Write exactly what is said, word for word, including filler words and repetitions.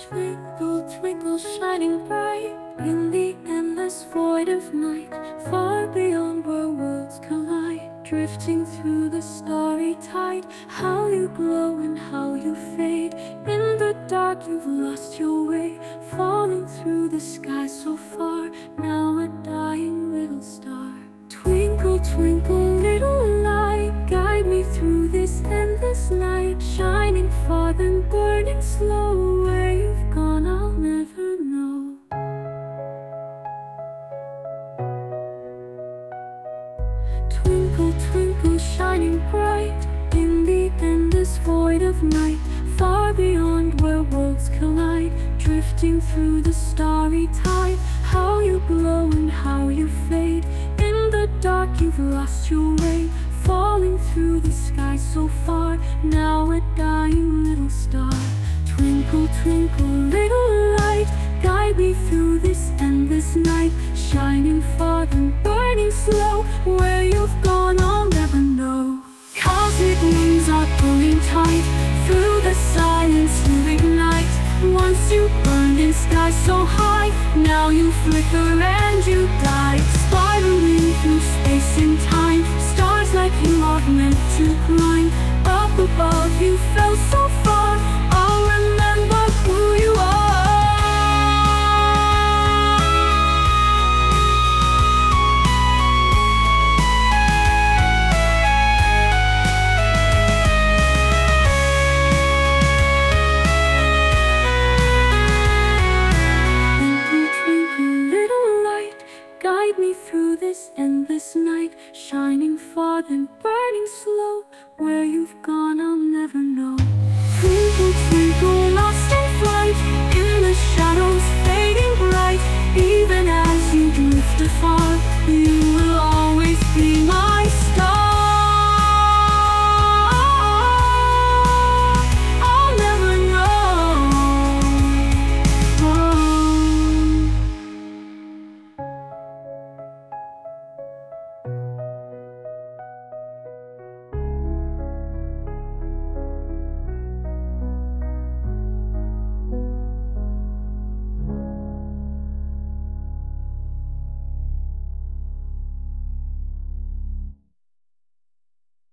Twinkle, twinkle, shining bright in the endless void of night, far beyond where worlds collide, drifting through the starry tide. How you glow and how you fade. In the dark you've lost your way, falling through the sky so far, now a dying little star. Twinkle, twinkle, little light, guide me through this endless night, shining far then burning slow. Where you've gone I'll never know. Twinkle, twinkle, shining bright in the endless void of night, far beyond where worlds collide, drifting through the starry tide. How you glow and how you fade. In the dark you've lost your way, falling through the sky so far, now a dying little star. Twinkle, twinkle, little light, guide me through this endless night, shining far and burning slow. Where you've gone I'll never know. Cosmic wings are pulling tight through the silence you ignite. Once you burned in sky so high, now you flicker and you die. Spiraling through space and time, stars like you are meant to climb. Up above you fell so far, I'll remember who you are. Guide me through this endless night, shining far then burning slow. Where you've gone I'll never know. Twinkle, twinkle, lost in flight, in the shadows fading bright. Even as you drift afar,